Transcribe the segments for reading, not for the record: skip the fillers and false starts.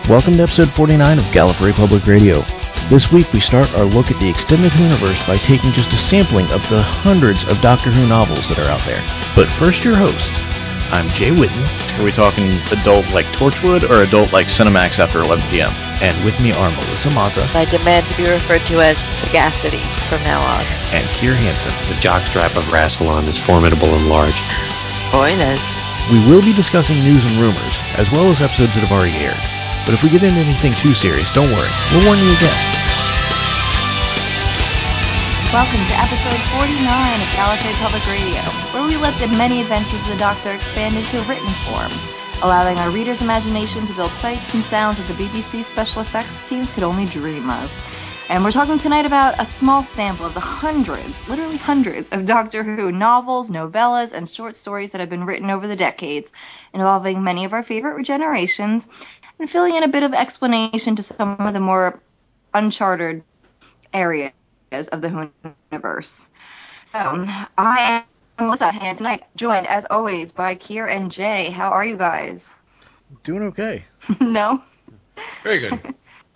Welcome to episode 49 of Gallifrey Public Radio. This week we start our look at the extended Whoniverse by taking just a sampling of the hundreds of Doctor Who novels that are out there. But first, your hosts. I'm Jay Whitten. Are we talking adult like Torchwood or adult like Cinemax after 11 p.m.? And with me are Melissa Mazza. I demand to be referred to as Sagacity from now on. And Keir Hansen. The jockstrap of Rassilon is formidable and large. Spoilers. We will be discussing news and rumors, as well as episodes that have already aired. But if we get into anything too serious, don't worry. We'll warn you again. Welcome to episode 49 of Gallifrey Public Radio, where we let the many adventures of the Doctor expand into written form, allowing our readers' imagination to build sights and sounds that the BBC special effects teams could only dream of. And we're talking tonight about a small sample of the hundreds, literally hundreds, of Doctor Who novels, novellas, and short stories that have been written over the decades, involving many of our favorite regenerations, and filling in a bit of explanation to some of the more uncharted areas of the Whoniverse. So, I am Melissa, and tonight joined, as always, by Keir and Jay. How are you guys? Doing okay. No? Very good.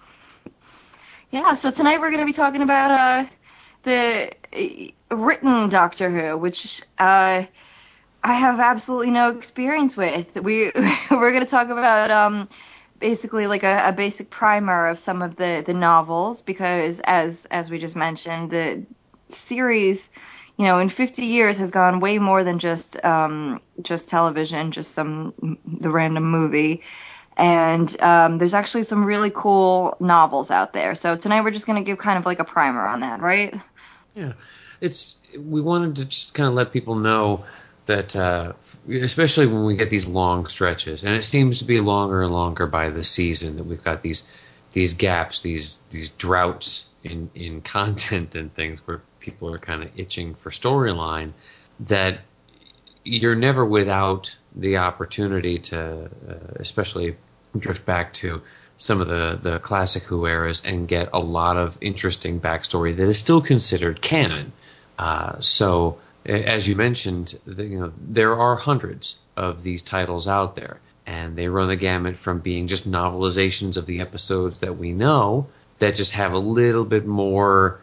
Yeah, so tonight we're going to be talking about the written Doctor Who, which I have absolutely no experience with. We're going to talk about basically like a basic primer of some of the novels, because as we just mentioned, the series, in 50 years has gone way more than just television, just the random movie. And there's actually some really cool novels out there. So tonight we're just going to give kind of like a primer on that, right? Yeah. We wanted to just kind of let people know that, especially when we get these long stretches, and it seems to be longer and longer by the season, that we've got these gaps, these droughts in content and things where people are kind of itching for storyline, that you're never without the opportunity to, especially drift back to some of the classic Who eras and get a lot of interesting backstory that is still considered canon. So, as you mentioned, there are hundreds of these titles out there, and they run the gamut from being just novelizations of the episodes that we know that just have a little bit more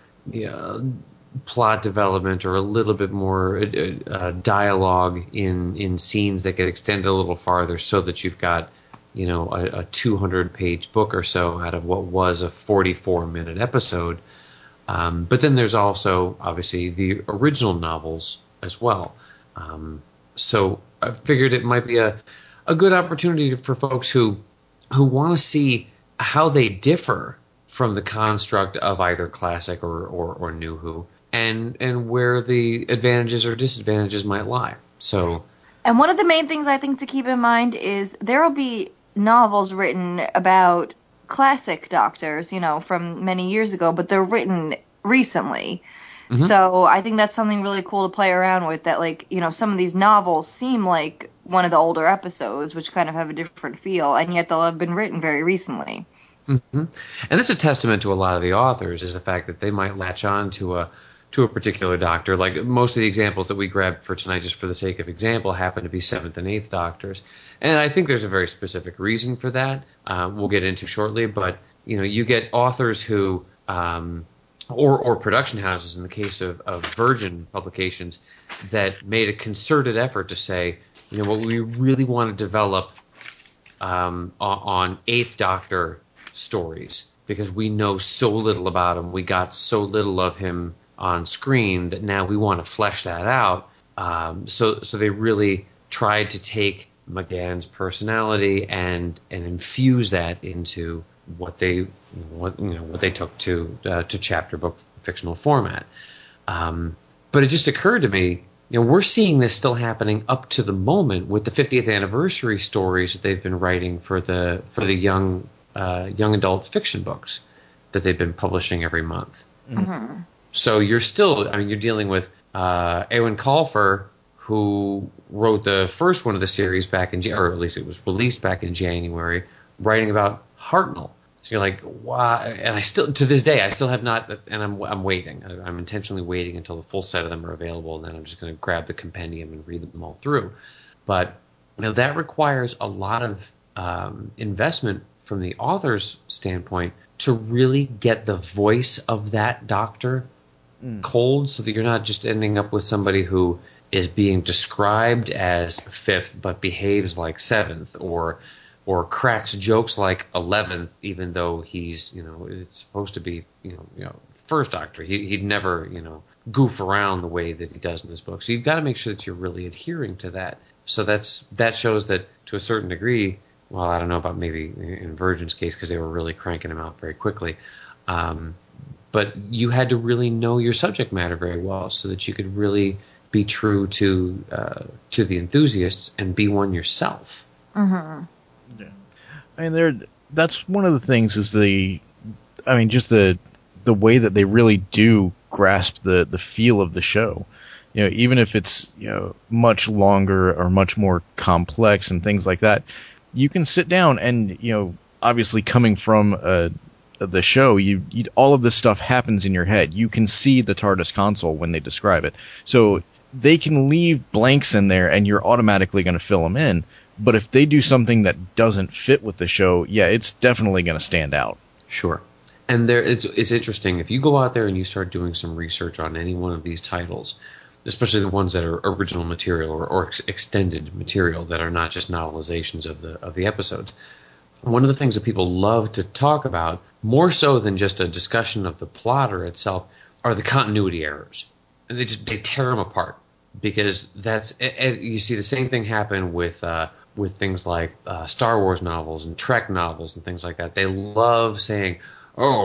plot development or a little bit more dialogue in scenes that get extended a little farther, so that you've got a 200-page book or so out of what was a 44-minute episode. But then there's also, obviously, the original novels as well. So I figured it might be a good opportunity for folks who want to see how they differ from the construct of either classic or New Who, and where the advantages or disadvantages might lie. So, and one of the main things I think to keep in mind is there will be novels written about classic Doctors, from many years ago, but they're written recently. Mm-hmm. So I think that's something really cool to play around with, that some of these novels seem like one of the older episodes, which kind of have a different feel, and yet they'll have been written very recently. Mm-hmm. And that's a testament to a lot of the authors, is the fact that they might latch on to a particular Doctor. Like most of the examples that we grabbed for tonight, just for the sake of example, happen to be 7th and 8th Doctors. And I think there's a very specific reason for that, we'll get into shortly. But, you get authors who, or production houses, in the case of Virgin Publications, that made a concerted effort to say, what we really want to develop on 8th Doctor stories, because we know so little about him, we got so little of him on screen, that now we want to flesh that out. So they really tried to take McGann's personality and infuse that into what they took to chapter book fictional format. But it just occurred to me, we're seeing this still happening up to the moment with the 50th anniversary stories that they've been writing for the young adult fiction books that they've been publishing every month. Mm-hmm. So you're dealing with Ewan Colfer, who wrote the first one of the series back in, or at least it was released back in January, writing about Hartnell. So you're like, why? And I still, to this day, I still have not, and I'm waiting. I'm intentionally waiting until the full set of them are available, and then I'm just going to grab the compendium and read them all through. But that requires a lot of investment from the author's standpoint to really get the voice of that Doctor cold, so that you're not just ending up with somebody who is being described as fifth but behaves like seventh, or cracks jokes like 11th, even though he's, it's supposed to be, first Doctor. He'd never, goof around the way that he does in this book. So you've got to make sure that you're really adhering to that. So that shows that, to a certain degree, well, I don't know about maybe in Virgin's case, because they were really cranking him out very quickly. But you had to really know your subject matter very well, so that you could really be true to the enthusiasts and be one yourself. Mm-hmm. Yeah. I mean, that's one of the things is just the way that they really do grasp the feel of the show. Even if it's, much longer or much more complex and things like that, you can sit down and, obviously coming from the show, all of this stuff happens in your head. You can see the TARDIS console when they describe it. So they can leave blanks in there and you're automatically going to fill them in. But if they do something that doesn't fit with the show, yeah, it's definitely going to stand out. Sure. And it's interesting. If you go out there and you start doing some research on any one of these titles, especially the ones that are original material or extended material that are not just novelizations of the episodes, one of the things that people love to talk about, more so than just a discussion of the plotter itself, are the continuity errors. And they tear them apart, because you see the same thing happen with things like Star Wars novels and Trek novels and things like that. They love saying, "Oh,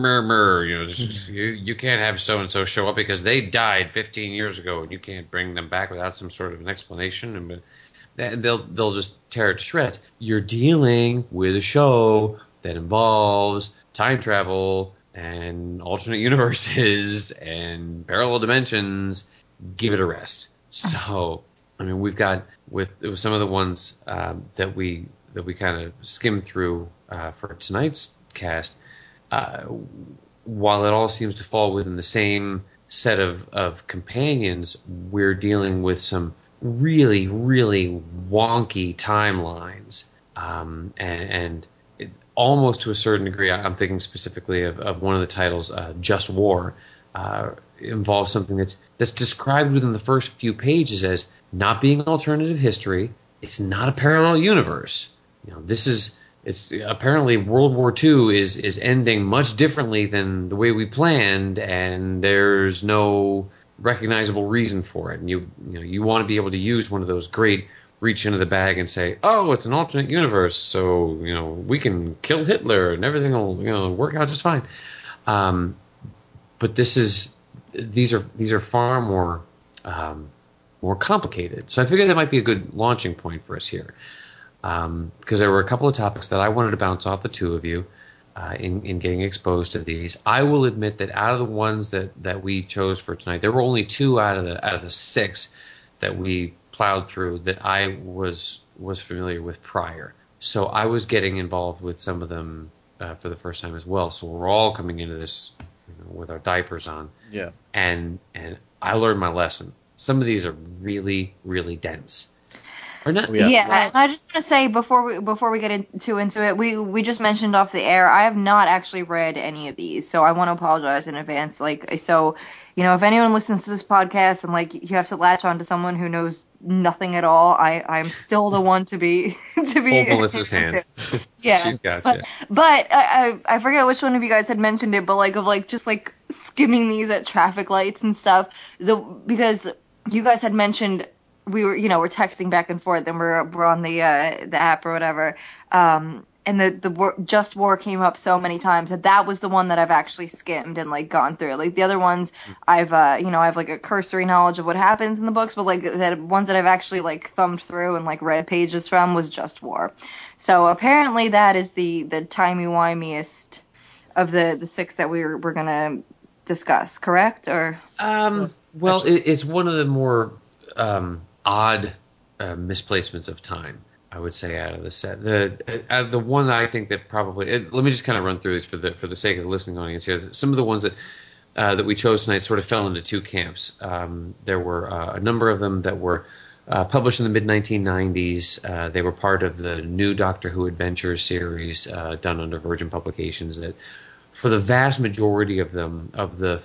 you can't have so and so show up because they died 15 years ago, and you can't bring them back without some sort of an explanation." And they'll just tear it to shreds. You're dealing with a show that involves time travel and alternate universes and parallel dimensions. Give it a rest. So, I mean, we've got with some of the ones that we kind of skimmed through for tonight's cast. While it all seems to fall within the same set of companions, we're dealing with some really, really wonky timelines, and almost to a certain degree. I'm thinking specifically of one of the titles, Just War. Involves something that's described within the first few pages as not being alternative history. It's not a parallel universe. It's apparently World War II is ending much differently than the way we planned, and there's no recognizable reason for it. And you want to be able to use one of those great reach into the bag and say, "Oh, it's an alternate universe, so we can kill Hitler and everything will work out just fine." But these are far more complicated. So I figured that might be a good launching point for us here, because there were a couple of topics that I wanted to bounce off the two of you in getting exposed to these. I will admit that out of the ones that we chose for tonight, there were only two out of the six that we plowed through that I was familiar with prior. So I was getting involved with some of them for the first time as well. So we're all coming into this with our diapers on. Yeah. And I learned my lesson. Some of these are really, really dense. Or not? Yeah. And I just want to say before we get into it, we just mentioned off the air, I have not actually read any of these, so I want to apologize in advance. If anyone listens to this podcast and you have to latch on to someone who knows nothing at all, I'm still the one to be Hold Melissa's hand. Yeah, she's got you. But I forget which one of you guys had mentioned it, but just skimming these at traffic lights and stuff. Because you guys had mentioned we're texting back and forth, and we're on the app or whatever. And the Just War came up so many times that was the one that I've actually skimmed and gone through. The other ones I've I have a cursory knowledge of what happens in the books, but the ones that I've actually thumbed through and read pages from was Just War. So apparently that is the timey-wimeyest of the six that we're gonna discuss, correct? Or it's one of the more odd misplacements of time, I would say, out of the set. The one that I think that probably let me just kind of run through these for the sake of the listening audience here. Some of the ones that we chose tonight sort of fell into two camps. There were a number of them that were published in the mid-1990s. They were part of the New Doctor Who Adventures series done under Virgin Publications. That, for the vast majority of them, of the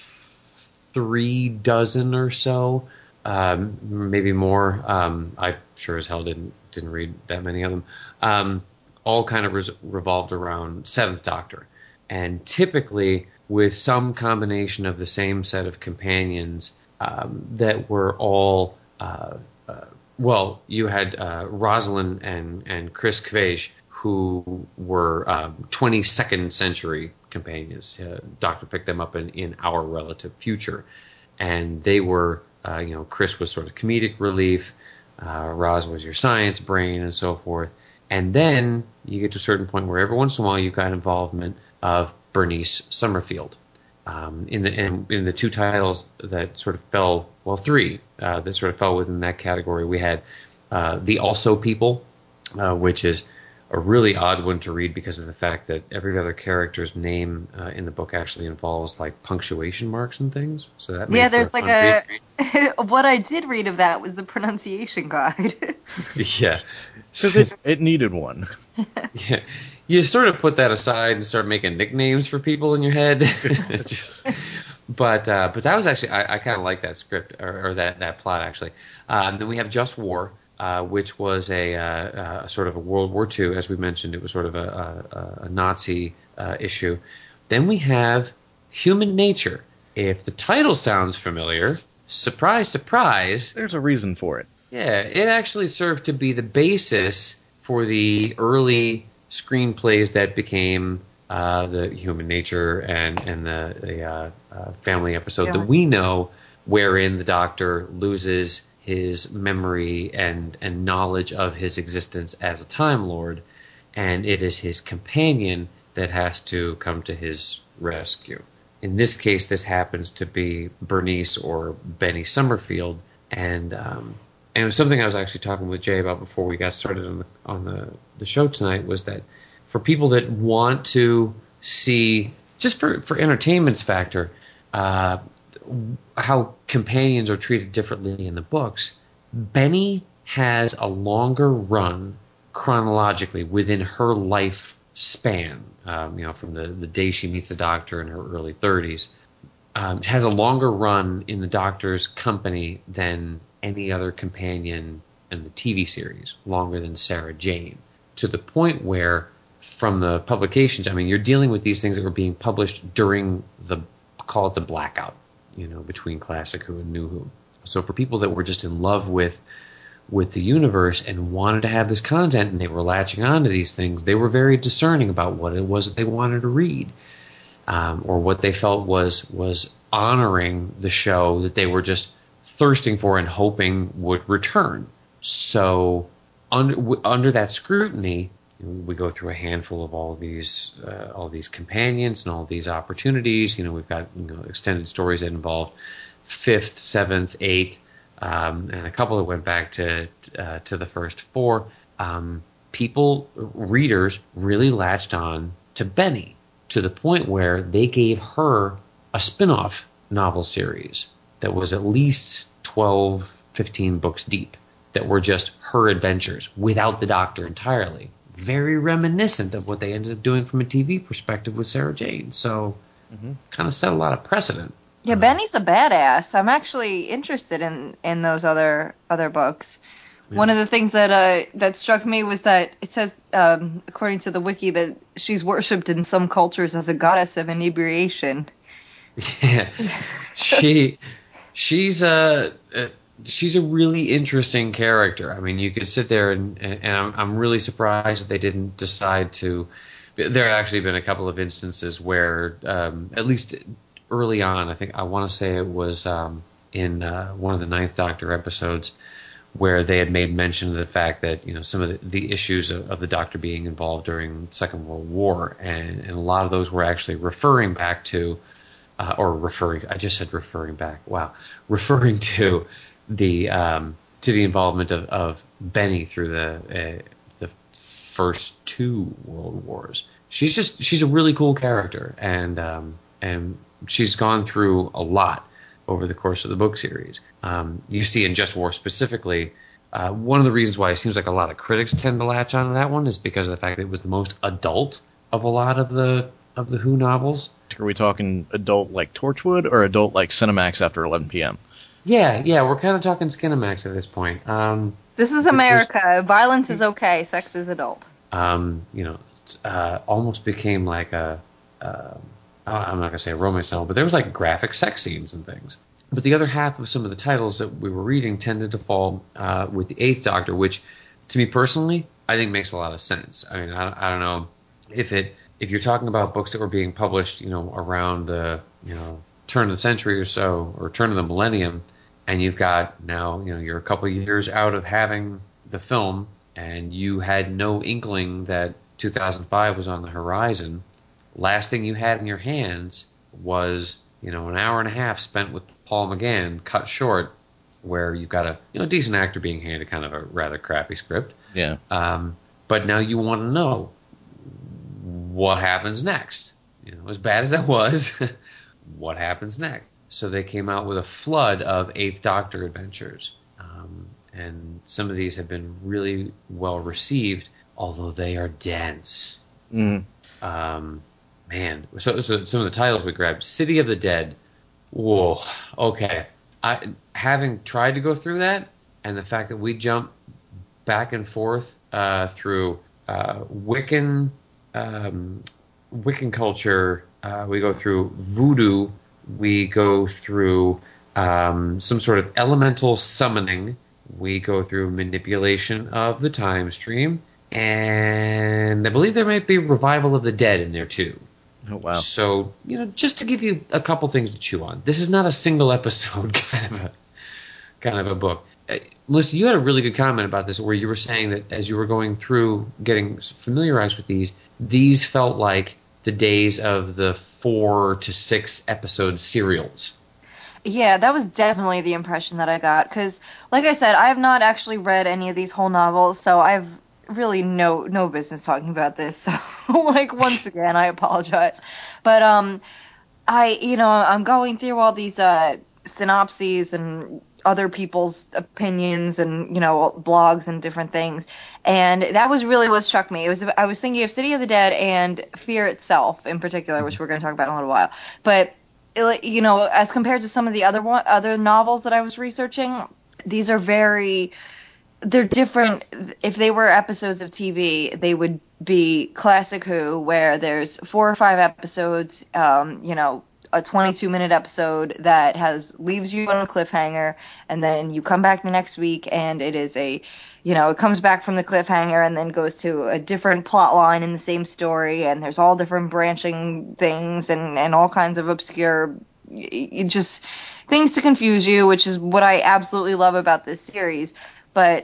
3 dozen or so, maybe more, I sure as hell didn't read that many of them, all kind of revolved around Seventh Doctor. And typically with some combination of the same set of companions that were all... well, you had Rosalind and Chris Kvej, who were 22nd century companions. Doctor picked them up in our relative future. And they were, Chris was sort of comedic relief, Roz was your science brain, and so forth. And then you get to a certain point where every once in a while you've got involvement of Bernice Summerfield. In the 2 titles that sort of fell, well, 3 that sort of fell within that category, we had The Also People, which is a really odd one to read because of the fact that every other character's name in the book actually involves like punctuation marks and things. So that makes there's like a what I did read of that was the pronunciation guide. Yeah, because it needed one. Yeah, you sort of put that aside and start making nicknames for people in your head. But that was actually I kind of like that script or that plot actually. Then we have Just War, which was a sort of a World War II, as we mentioned. It was sort of a Nazi issue. Then we have Human Nature. If the title sounds familiar, surprise, surprise. There's a reason for it. Yeah, it actually served to be the basis for the early screenplays that became the Human Nature and the family episode that we know, wherein the Doctor loses his memory and knowledge of his existence as a Time Lord, and it is his companion that has to come to his rescue. In this case, this happens to be Bernice or Benny Summerfield, and it was something I was actually talking with Jay about before we got started on the show tonight, was that for people that want to see, just for entertainment's factor, how companions are treated differently in the books, Benny has a longer run chronologically within her life span, from the day she meets the Doctor in her early 30s, has a longer run in the Doctor's company than any other companion in the TV series, longer than Sarah Jane, to the point where from the publications, I mean, you're dealing with these things that were being published during call it the blackout, between Classic Who and New Who. So for people that were just in love with the universe and wanted to have this content and they were latching on to these things, they were very discerning about what it was that they wanted to read, or what they felt was honoring the show that they were just thirsting for and hoping would return. So under that scrutiny, we go through a handful of all these companions and all these opportunities. We've got extended stories that involved 5th, 7th, 8th, and a couple that went back to the first 4. Readers really latched on to Benny to the point where they gave her a spin-off novel series that was at least 12, 15 books deep that were just her adventures without the Doctor entirely. Very reminiscent of what they ended up doing from a TV perspective with Sarah Jane. So kind of set a lot of precedent. Yeah, Benny's a badass. I'm actually interested in those other books. Yeah. One of the things that struck me was that it says, according to the wiki, that she's worshipped in some cultures as a goddess of inebriation. Yeah, she's a really interesting character. I mean, you could sit there and I'm really surprised that they didn't decide to. There have actually been a couple of instances where, at least early on, I want to say it was in one of the 9th Doctor episodes, where they had made mention of the fact that some of the issues of the Doctor being involved during Second World War, and a lot of those were actually referring back to, referring to the involvement of Benny through the first 2 World Wars. She's a really cool character, and she's gone through a lot over the course of the book series. You see in Just War specifically, one of the reasons why it seems like a lot of critics tend to latch onto that one is because of the fact that it was the most adult of a lot of the Who novels. Are we talking adult like Torchwood or adult like Cinemax after 11 p.m.? Yeah, we're kind of talking Skinamax at this point. This is America. Violence is okay. Sex is adult. Almost became like I'm not going to say a romance novel, but there was like graphic sex scenes and things. But the other half of some of the titles that we were reading tended to fall with the Eighth Doctor, which, to me personally, I think makes a lot of sense. I mean, I don't know if you're talking about books that were being published, around the turn of the century or so, or turn of the millennium, and you've got now, you're a couple of years out of having the film, and you had no inkling that 2005 was on the horizon. Last thing you had in your hands was, an hour and a half spent with Paul McGann, cut short, where you've got a decent actor being handed kind of a rather crappy script. Yeah. But now you want to know what happens next. As bad as that was, what happens next? So they came out with a flood of Eighth Doctor adventures. And some of these have been really well received, although they are dense. Mm. Man, so some of the titles we grabbed: City of the Dead. Whoa, okay. Having tried to go through that, and the fact that we jump back and forth through Wiccan culture, we go through voodoo, we go through some sort of elemental summoning, we go through manipulation of the time stream, and I believe there might be revival of the dead in there too. Oh, wow. So, just to give you a couple things to chew on. This is not a single episode kind of a book. Melissa, you had a really good comment about this where you were saying that as you were going through getting familiarized with these felt like the days of the 4 to 6 episode serials. Yeah, that was definitely the impression that I got. Because, like I said, I have not actually read any of these whole novels, so I've really no business talking about this. So, once again, I apologize. But I'm going through all these synopses and other people's opinions and blogs and different things, and that was really what struck me. I was thinking of City of the Dead and Fear itself in particular, which we're going to talk about in a little while. But as compared to some of the other novels that I was researching, these are they're different. If they were episodes of TV, they would be classic Who, where there's 4 or 5 episodes, a 22-minute episode that leaves you on a cliffhanger, and then you come back the next week and it is it comes back from the cliffhanger and then goes to a different plot line in the same story, and there's all different branching things and all kinds of obscure, just things to confuse you, which is what I absolutely love about this series. But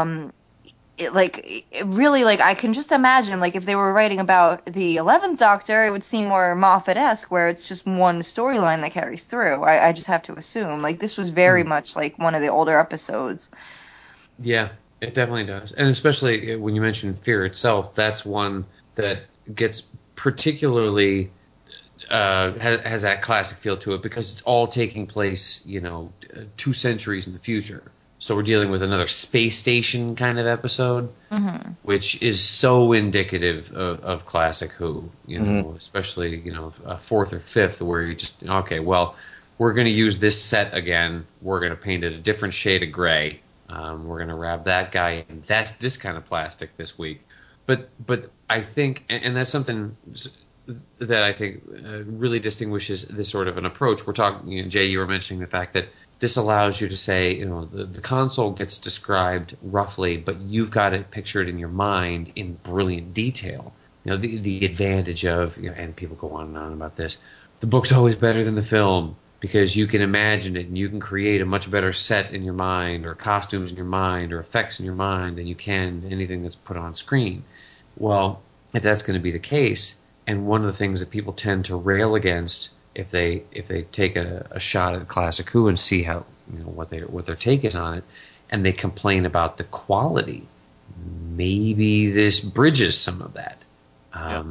I can just imagine, if they were writing about the 11th Doctor, it would seem more Moffat-esque, where it's just one storyline that carries through. I just have to assume. This was very much like one of the older episodes. Yeah, it definitely does. And especially when you mention Fear itself, that's one that gets particularly has that classic feel to it because it's all taking place, 2 centuries in the future. So we're dealing with another space station kind of episode, which is so indicative of classic Who, especially, a 4th or 5th where you just, okay, well, we're going to use this set again. We're going to paint it a different shade of gray. We're going to wrap that guy in this kind of plastic this week. But I think, and that's something that I think really distinguishes this sort of an approach. We're talking, Jay, you were mentioning the fact that this allows you to say, the console gets described roughly, but you've got it pictured in your mind in brilliant detail. The advantage of, and people go on and on about this, the book's always better than the film because you can imagine it and you can create a much better set in your mind or costumes in your mind or effects in your mind than you can anything that's put on screen. Well, if that's going to be the case, and one of the things that people tend to rail against if they take a shot at classic Who and see how what their take is on it, and they complain about the quality, maybe this bridges some of that.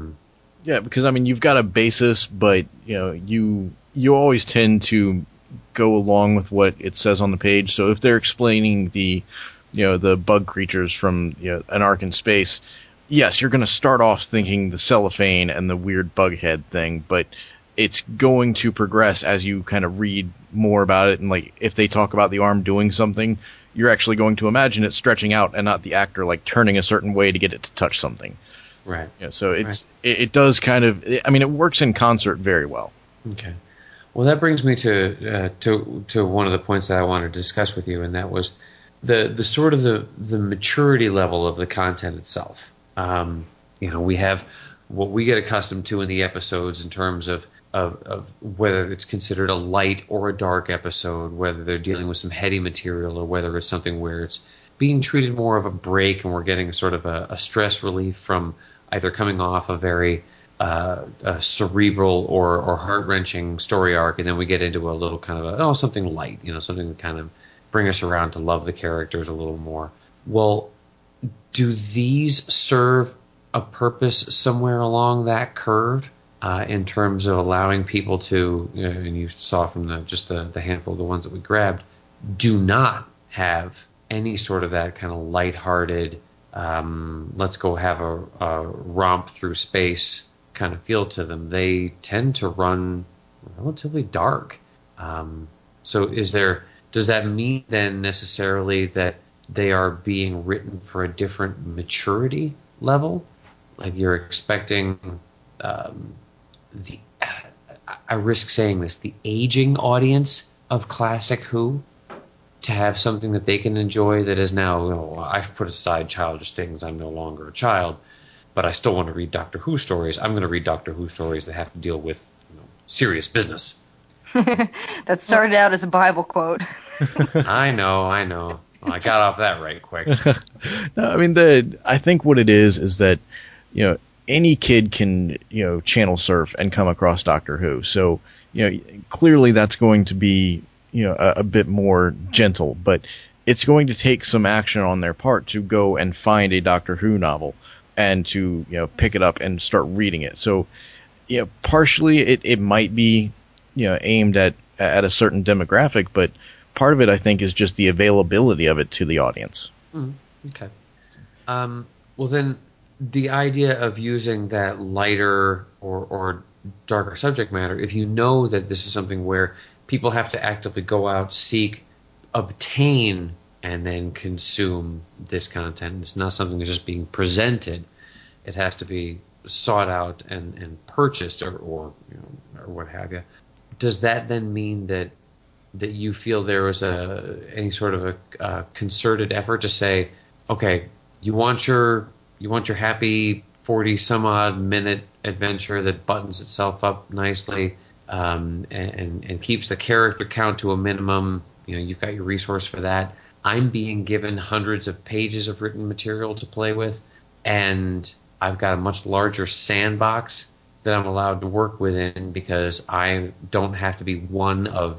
Yeah, because you've got a basis, but you always tend to go along with what it says on the page. So if they're explaining the bug creatures from an arc in space, yes, you're going to start off thinking the cellophane and the weird bug head thing, but it's going to progress as you kind of read more about it. And like, if they talk about the arm doing something, you're actually going to imagine it stretching out and not the actor like turning a certain way to get it to touch something. Right. So it does kind of, I mean, it works in concert very well. Okay. Well, that brings me to one of the points that I wanted to discuss with you, and that was the sort of the maturity level of the content itself. We have what we get accustomed to in the episodes in terms of whether it's considered a light or a dark episode, whether they're dealing with some heady material or whether it's something where it's being treated more of a break and we're getting sort of a stress relief from either coming off a very cerebral or heart-wrenching story arc, and then we get into a little kind of something light, something to kind of bring us around to love the characters a little more. Well, do these serve a purpose somewhere along that curve in terms of allowing people to, and you saw from the handful of the ones that we grabbed, do not have any sort of that kind of lighthearted, let's go have a romp through space kind of feel to them? They tend to run relatively dark. So does that mean then necessarily that they are being written for a different maturity level? Like you're expecting I risk saying this, the aging audience of classic Who to have something that they can enjoy that is now, I've put aside childish things, I'm no longer a child, but I still want to read Doctor Who stories. I'm going to read Doctor Who stories that have to deal with serious business. That started out as a Bible quote. I know. Well, I got off that right quick. No, I mean, I think what it is that, any kid can, channel surf and come across Doctor Who. So, clearly that's going to be, a bit more gentle, but it's going to take some action on their part to go and find a Doctor Who novel and to, pick it up and start reading it. So, partially it might be, aimed at a certain demographic, but part of it, I think, is just the availability of it to the audience. Okay. Well, then the idea of using that lighter or darker subject matter, if you know that this is something where people have to actively go out, seek, obtain, and then consume this content, it's not something that's just being presented. It has to be sought out and purchased or what have you. Does that then mean that you feel there was any sort of a concerted effort to say, okay, you want your happy 40 some odd minute adventure that buttons itself up nicely and keeps the character count to a minimum? You've got your resource for that. I'm being given hundreds of pages of written material to play with, and I've got a much larger sandbox that I'm allowed to work within because I don't have to be one of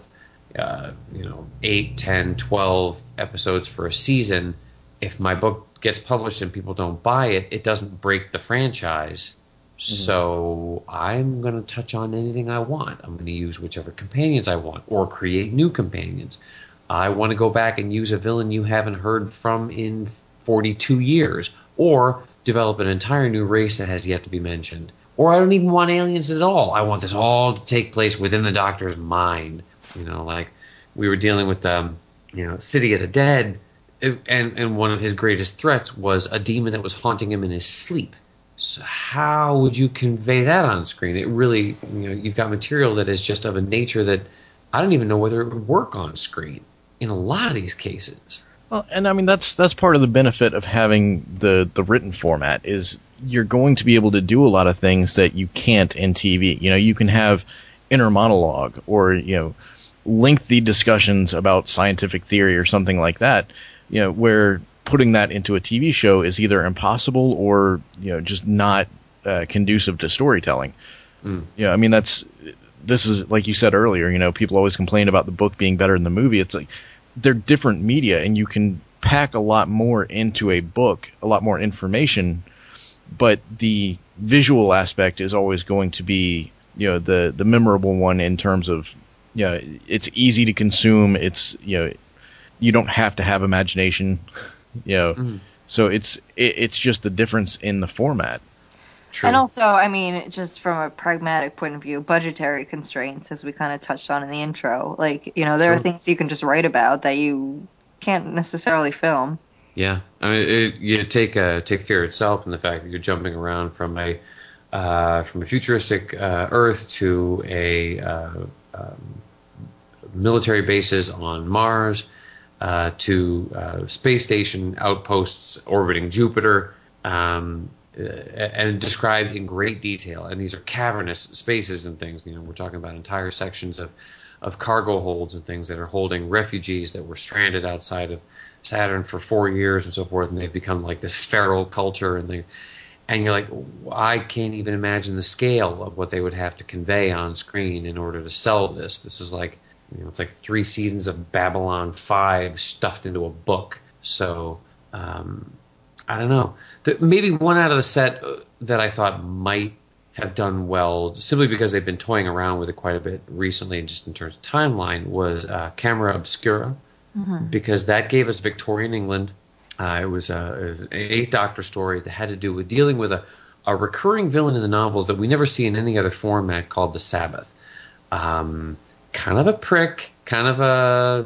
8, 10, 12 episodes for a season. If my book gets published and people don't buy it, it doesn't break the franchise. Mm-hmm. So I'm going to touch on anything I want. I'm going to use whichever companions I want or create new companions. I want to go back and use a villain you haven't heard from in 42 years, or develop an entire new race that has yet to be mentioned. Or I don't even want aliens at all. I want this all to take place within the Doctor's mind. Like we were dealing with, City of the Dead, and one of his greatest threats was a demon that was haunting him in his sleep. So how would you convey that on screen? It really, you've got material that is just of a nature that I don't even know whether it would work on screen in a lot of these cases. Well, and I mean, that's part of the benefit of having the written format is you're going to be able to do a lot of things that you can't in TV. You can have inner monologue or, lengthy discussions about scientific theory or something like that, where putting that into a TV show is either impossible or, just not conducive to storytelling. I mean, this is, like you said earlier, people always complain about the book being better than the movie. It's like, they're different media, and you can pack a lot more into a book, a lot more information, but the visual aspect is always going to be, the memorable one in terms of Yeah, it's easy to consume. It's you don't have to have imagination. So it's just the difference in the format. True. And also, I mean, just from a pragmatic point of view, budgetary constraints, as we kind of touched on in the intro. Like, there are things you can just write about that you can't necessarily film. Yeah, I mean, you take Fear itself and the fact that you're jumping around from a futuristic Earth to a military bases on Mars, to space station outposts orbiting Jupiter, and described in great detail. And these are cavernous spaces and things. We're talking about entire sections of cargo holds and things that are holding refugees that were stranded outside of Saturn for 4 years and so forth, and they've become like this feral culture, and you're like, I can't even imagine the scale of what they would have to convey on screen in order to sell this. This is like, it's like 3 seasons of Babylon 5 stuffed into a book. So, I don't know. Maybe one out of the set that I thought might have done well, simply because they've been toying around with it quite a bit recently, just in terms of timeline, was Camera Obscura. Mm-hmm. Because that gave us Victorian England. It was an Eighth Doctor story that had to do with dealing with a recurring villain in the novels that we never see in any other format, called the Sabbath. Kind of a prick, kind of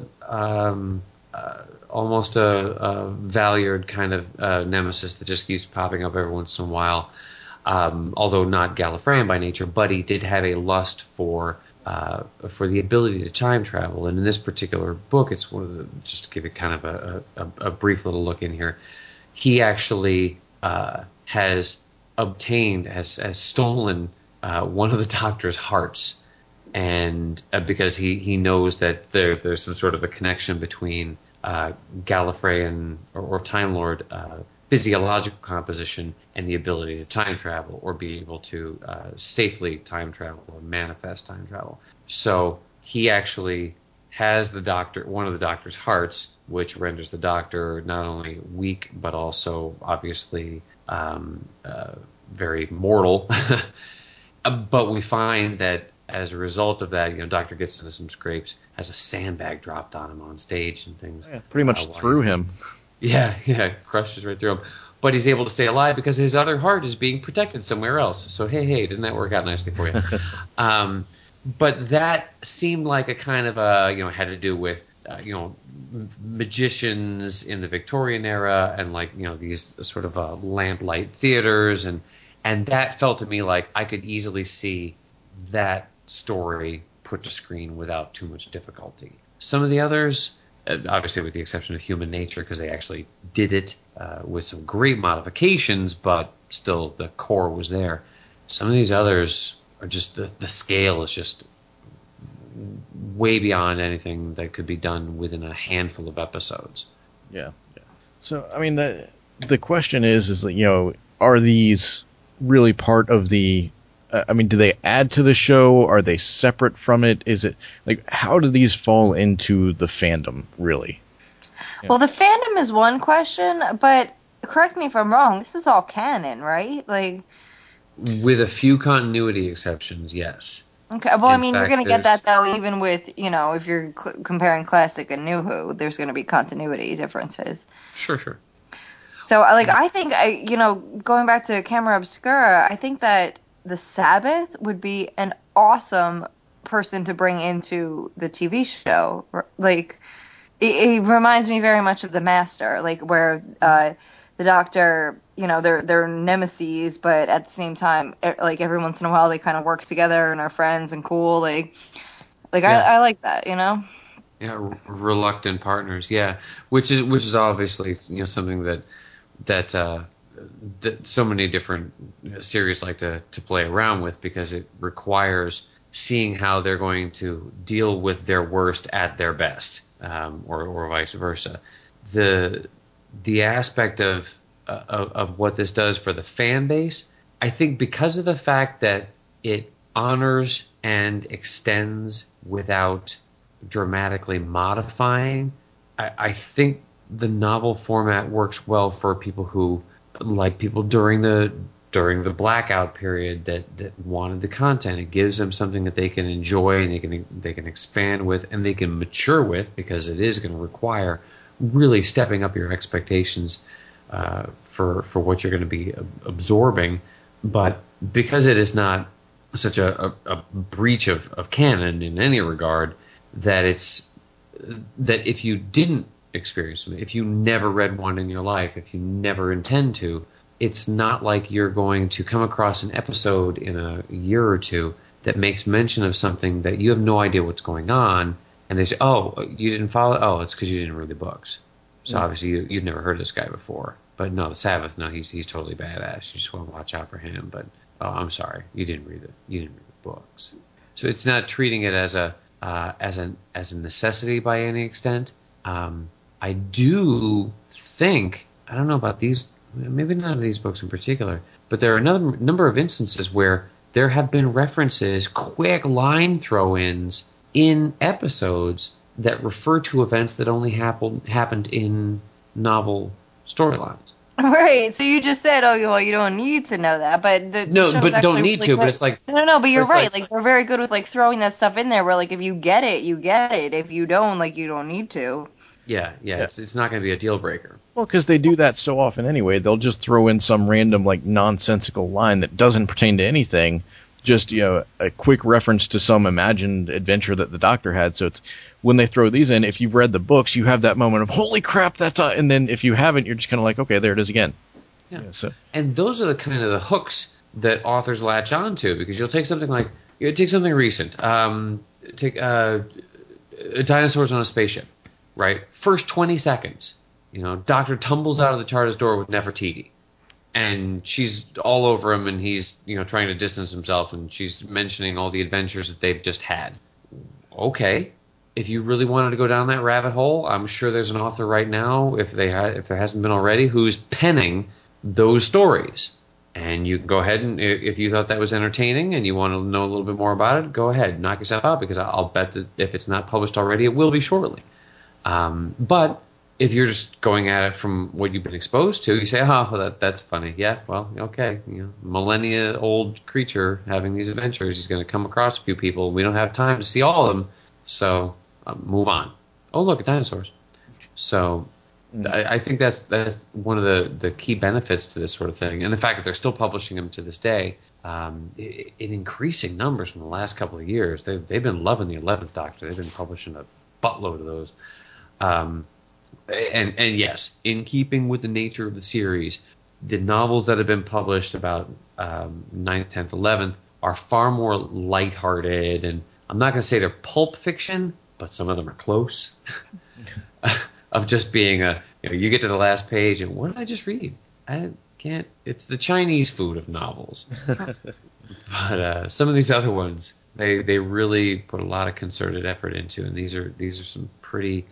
almost a Valeyard kind of nemesis that just keeps popping up every once in a while. Although not Gallifreyan by nature, but he did have a lust for the ability to time travel. And in this particular book, it's one of the, just to give it kind of a brief little look in here, he actually has stolen one of the Doctor's hearts, and because he knows that there's some sort of a connection between Gallifreyan or Time Lord physiological composition and the ability to time travel, or be able to safely time travel or manifest time travel. So he actually has one of the Doctor's hearts, which renders the Doctor not only weak but also obviously very mortal. But we find that as a result of that, Doctor gets into some scrapes, has a sandbag dropped on him on stage and things. Yeah, pretty much through him. Yeah, crushes right through him. But he's able to stay alive because his other heart is being protected somewhere else. So, hey, didn't that work out nicely for you? But that seemed like a kind of had to do with, magicians in the Victorian era and these sort of lamplight theaters. And that felt to me like I could easily see that story put to screen without too much difficulty. Some of the others, obviously with the exception of Human Nature, because they actually did it with some great modifications, but still the core was there. Some of these others are just, the scale is just way beyond anything that could be done within a handful of episodes. Yeah. So, I mean, the question is are these really part of the... do they add to the show? Are they separate from it? Is it how do these fall into the fandom, really? Yeah. Well, the fandom is one question, but correct me if I'm wrong. This is all canon, right? With a few continuity exceptions, yes. Okay. Well, you're going to get that though, even with if you're comparing Classic and New Who, there's going to be continuity differences. Sure. So, I think going back to Camera Obscura, I think that the Sabbath would be an awesome person to bring into the TV show. It reminds me very much of the Master, where the Doctor, they're nemesis, but at the same time, every once in a while they kind of work together and are friends and cool. I like that, Yeah, reluctant partners. Yeah, which is obviously something that so many different series like to play around with, because it requires seeing how they're going to deal with their worst at their best, or vice versa. The aspect of what this does for the fan base, I think, because of the fact that it honors and extends without dramatically modifying, I think the novel format works well for people who, like people during the during the blackout period that wanted the content. It gives them something that they can enjoy and they can expand with and they can mature with, because it is going to require really stepping up your expectations for what you're going to be absorbing. But because it is not such a breach of canon in any regard, that if you didn't experience them, if you never read one in your life, if you never intend to, it's not like you're going to come across an episode in a year or two that makes mention of something that you have no idea what's going on, and they say, "Oh, you didn't follow? Oh, it's because you didn't read the books." So obviously you've never heard of this guy before. But no, the Sabbath, no, he's totally badass. You just want to watch out for him. But I'm sorry, you didn't read the books. So it's not treating it as a necessity by any extent. I do think, I don't know about these, maybe none of these books in particular, but there are another number of instances where there have been references, quick line throw-ins in episodes that refer to events that only happened in novel storylines. Right, so you just said, "Oh, well, you don't need to know that," but the show's but don't need really to. good. But it's like no, but you're right. Like Like they're very good with like throwing that stuff in there. Where like if you get it, you get it. If you don't, like you don't need to. Yeah. It's not going to be a deal breaker. Well, because they do that so often anyway. They'll just throw in some random, like, nonsensical line that doesn't pertain to anything. Just, a quick reference to some imagined adventure that the Doctor had. So it's when they throw these in, if you've read the books, you have that moment of, holy crap, that's and then if you haven't, you're just kind of like, okay, there it is again. Yeah. So. And those are the kind of the hooks that authors latch on to, because you'll take something like, recent. Take Dinosaurs on a Spaceship, right? First 20 seconds, Doctor tumbles out of the TARDIS door with Nefertiti. And she's all over him, and he's, trying to distance himself, and she's mentioning all the adventures that they've just had. Okay. If you really wanted to go down that rabbit hole, I'm sure there's an author right now, if there hasn't been already, who's penning those stories. And you can go ahead and, if you thought that was entertaining and you want to know a little bit more about it, go ahead, knock yourself out, because I'll bet that if it's not published already, it will be shortly. But if you're just going at it from what you've been exposed to, you say, "Oh, that's funny. Yeah, well, okay. Millennia-old creature having these adventures. He's going to come across a few people. We don't have time to see all of them, so move on." Oh, look, dinosaurs. So I think that's one of the key benefits to this sort of thing, and the fact that they're still publishing them to this day in increasing numbers from the last couple of years. They've been loving the 11th Doctor. They've been publishing a buttload of those. And yes, in keeping with the nature of the series, the novels that have been published about 9th, 10th, 11th are far more lighthearted, and I'm not going to say they're pulp fiction, but some of them are close. Of just being you get to the last page and, what did I just read? I can't. It's the Chinese food of novels. But some of these other ones, they really put a lot of concerted effort into, and these are some pretty.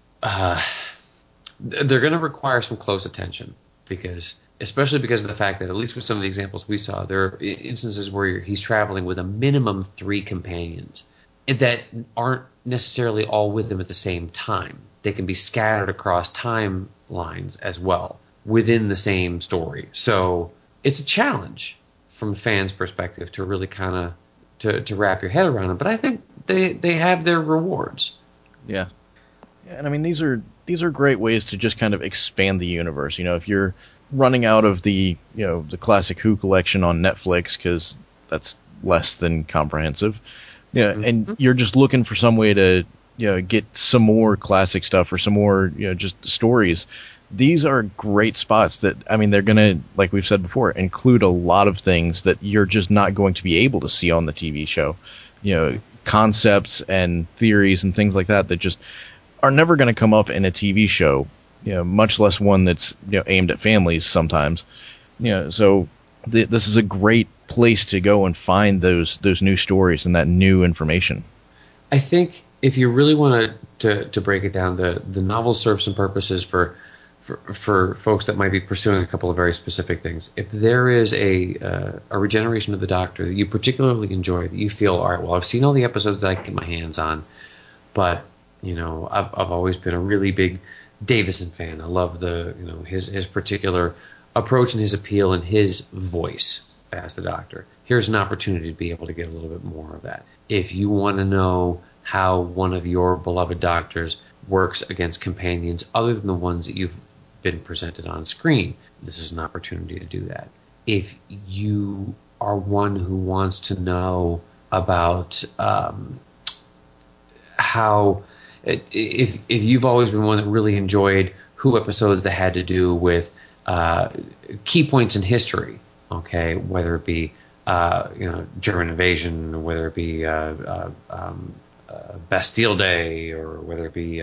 They're going to require some close attention, especially because of the fact that, at least with some of the examples we saw, there are instances where he's traveling with a minimum 3 companions that aren't necessarily all with him at the same time. They can be scattered across timelines as well within the same story. So it's a challenge from a fan's perspective to really kind of to wrap your head around it. But I think they have their rewards. Yeah. And I mean, these are great ways to just kind of expand the universe. If you're running out of the the classic Who collection on Netflix, because that's less than comprehensive, and you're just looking for some way to get some more classic stuff or some more just stories. These are great spots that, I mean, they're gonna, like we've said before, include a lot of things that you're just not going to be able to see on the TV show. Concepts and theories and things like that just are never going to come up in a TV show, much less one that's aimed at families sometimes. So this is a great place to go and find those new stories and that new information. I think if you really want to break it down, the novels serve some purposes for folks that might be pursuing a couple of very specific things. If there is a regeneration of the Doctor that you particularly enjoy, that you feel, all right, well, I've seen all the episodes that I can get my hands on, but I've always been a really big Davison fan. I love his particular approach and his appeal and his voice as the Doctor. Here's an opportunity to be able to get a little bit more of that. If you want to know how one of your beloved Doctors works against companions other than the ones that you've been presented on screen, this is an opportunity to do that. If you are one who wants to know about how, if you've always been one that really enjoyed Who episodes that had to do with key points in history, okay, whether it be German invasion, whether it be Bastille Day, or whether it be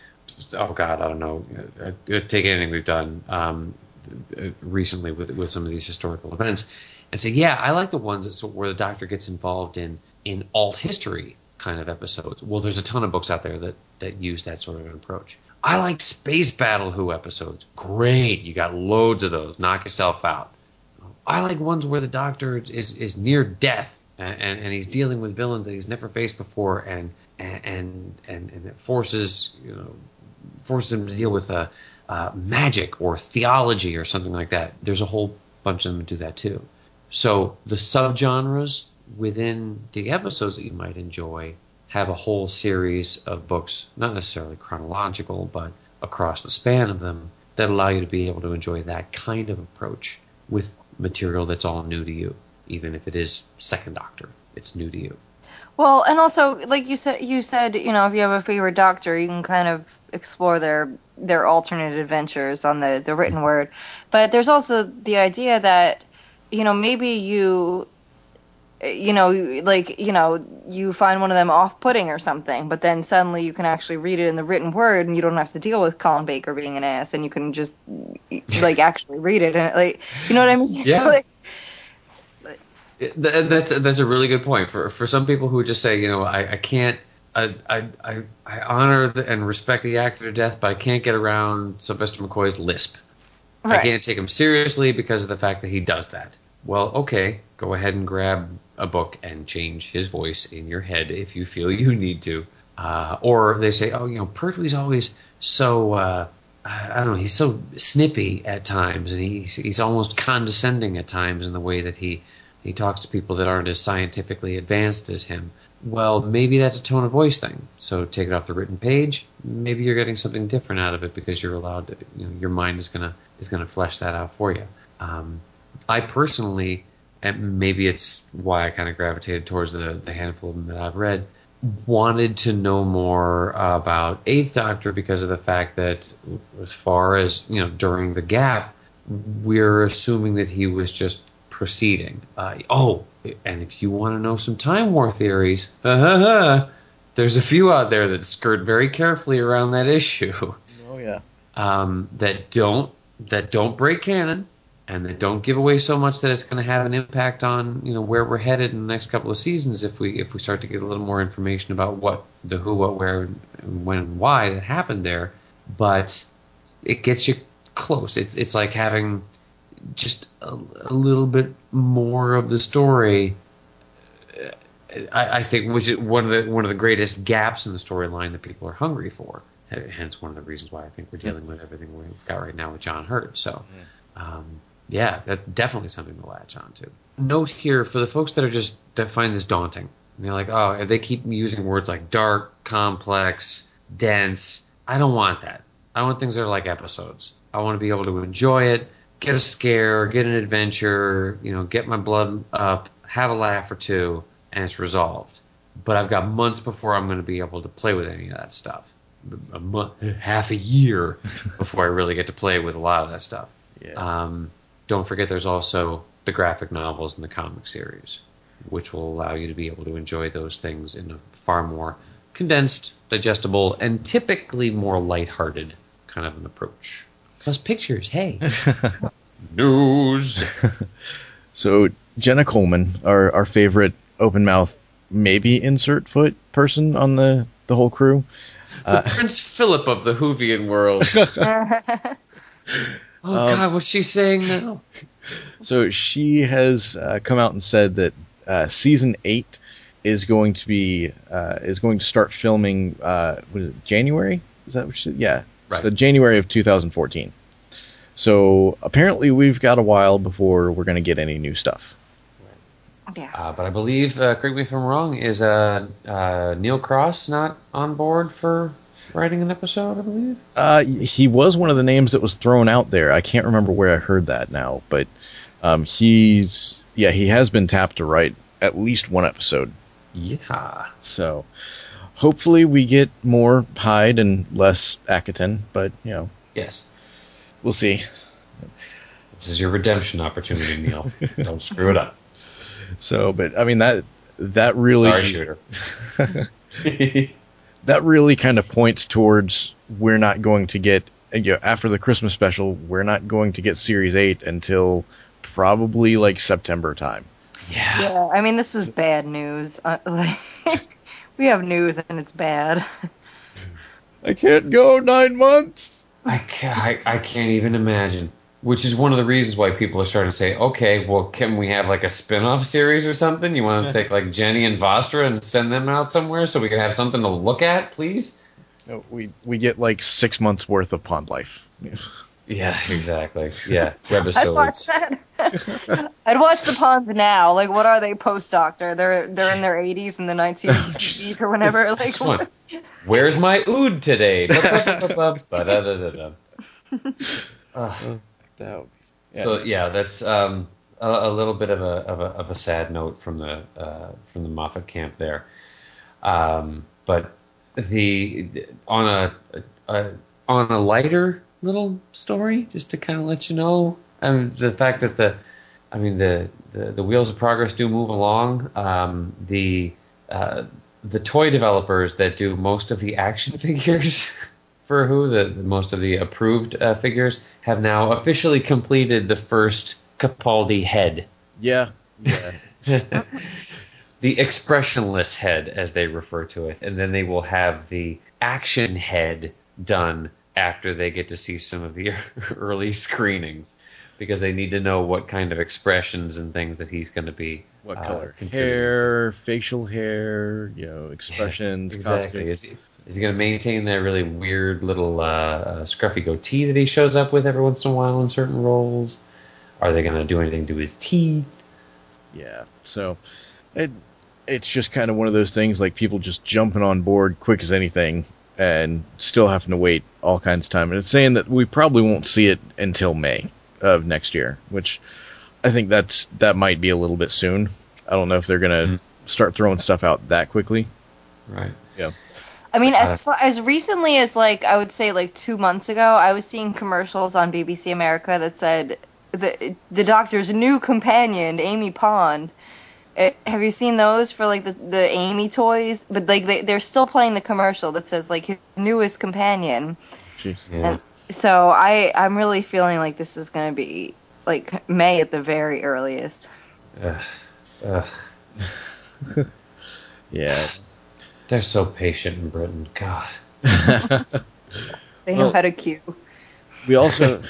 take anything we've done recently with some of these historical events, and say, yeah, I like the ones where the Doctor gets involved in alt history kind of episodes. Well, there's a ton of books out there that use that sort of an approach. I like space battle Who episodes. Great, you got loads of those. Knock yourself out. I like ones where the Doctor is near death and he's dealing with villains that he's never faced before, and it forces him to deal with magic or theology or something like that. There's a whole bunch of them that do that too. So the subgenres within the episodes that you might enjoy have a whole series of books, not necessarily chronological, but across the span of them, that allow you to be able to enjoy that kind of approach with material that's all new to you. Even if it is Second Doctor, it's new to you. Well, and also, like you said, if you have a favorite Doctor, you can kind of explore their alternate adventures on the written word. But there's also the idea that, maybe you find one of them off-putting or something, but then suddenly you can actually read it in the written word, and you don't have to deal with Colin Baker being an ass, and you can just actually read it, and you know what I mean? Yeah. That's a really good point for some people who just say, I can't. I honor and respect the actor to death, but I can't get around Sylvester McCoy's lisp. Right. I can't take him seriously because of the fact that he does that. Well, okay, go ahead and grab a book and change his voice in your head if you feel you need to. Or they say, Pertwee's always so, I don't know, he's so snippy at times, and he's almost condescending at times in the way that he talks to people that aren't as scientifically advanced as him. Well, maybe that's a tone of voice thing. So take it off the written page. Maybe you're getting something different out of it because you're allowed to. Your mind is gonna flesh that out for you. I personally, and maybe it's why I kind of gravitated towards the handful of them that I've read, wanted to know more about Eighth Doctor because of the fact that, as far as during the gap, we're assuming that he was just proceeding. And if you want to know some Time War theories, there's a few out there that skirt very carefully around that issue. Oh yeah. That don't break canon, and that don't give away so much that it's going to have an impact on where we're headed in the next couple of seasons if we start to get a little more information about what the who, what, where, when, and why that happened there. But it gets you close. It's like having just a little bit more of the story. I think, which is one of the greatest gaps in the storyline that people are hungry for. Hence, one of the reasons why I think we're dealing with everything we've got right now with John Hurt. So, that's definitely something to latch on to. Note here for the folks that find this daunting. And they're like, if they keep using words like dark, complex, dense, I don't want that. I want things that are like episodes. I want to be able to enjoy it, get a scare, get an adventure, get my blood up, have a laugh or two, and it's resolved. But I've got months before I'm going to be able to play with any of that stuff. A month, half a year before I really get to play with a lot of that stuff. Yeah. Don't forget there's also the graphic novels and the comic series, which will allow you to be able to enjoy those things in a far more condensed, digestible, and typically more lighthearted kind of an approach. Plus pictures, hey. News. So Jenna Coleman, our favorite open mouth, maybe insert foot person on the whole crew. The Prince Philip of the Whovian world. God, what's she saying now? So she has come out and said that season 8 is going to start filming. Was it January? Is that what she said? Yeah, right. So January of 2014. So apparently we've got a while before we're going to get any new stuff. Yeah. But I believe, correct me if I'm wrong, is Neil Cross not on board for writing an episode, I believe? He was one of the names that was thrown out there. I can't remember where I heard that now, but he has been tapped to write at least one episode. Yeah. So hopefully we get more Hyde and less Akaton, but, Yes. we'll see. This is your redemption opportunity, Neil. Don't screw it up. So, but I mean that really Sorry, shooter. that really kind of points towards we're not going to get after the Christmas special, we're not going to get Series 8 until probably like September time. Yeah. I mean, this was bad news. We have news and it's bad. I can't go 9 months. I can't even imagine. Which is one of the reasons why people are starting to say, okay, well, can we have like a spin-off series or something? You want to take like Jenny and Vostra and send them out somewhere so we can have something to look at, please? No, we get like 6 months worth of Pond Life. Yeah, exactly. Yeah, I'd watch webisodes. that. I'd watch the Ponds now. Like, what are they post-Doctor? They're in their 80s in the 1980s or whenever. Like, This one. Where's my ood today? Ba-da-da-da-da. So yeah, that's a little bit of a sad note from the Moffat camp there. But on a lighter little story, just to kind of let you know, the fact that the wheels of progress do move along. The toy developers that do most of the action figures for Who, the most of the approved figures, have now officially completed the first Capaldi head. Yeah. The expressionless head, as they refer to it. And then they will have the action head done after they get to see some of the early screenings, because they need to know what kind of expressions and things that he's going to be. What color hair, facial hair, expressions, exactly. costumes. Is he going to maintain that really weird little scruffy goatee that he shows up with every once in a while in certain roles? Are they going to do anything to his teeth? Yeah, so it's just kind of one of those things, like people just jumping on board quick as anything and still having to wait all kinds of time. And it's saying that we probably won't see it until May of next year, which I think that might be a little bit soon. I don't know if they're going to start throwing stuff out that quickly. Right. Yeah. I mean, as recently as I would say 2 months ago, I was seeing commercials on BBC America that said the Doctor's new companion, Amy Pond. Have you seen those for the Amy toys? But they're still playing the commercial that says his newest companion. Jeez. Yeah. And so I'm really feeling like this is going to be May at the very earliest. Yeah. They're so patient in Britain. God. They know how to queue. We also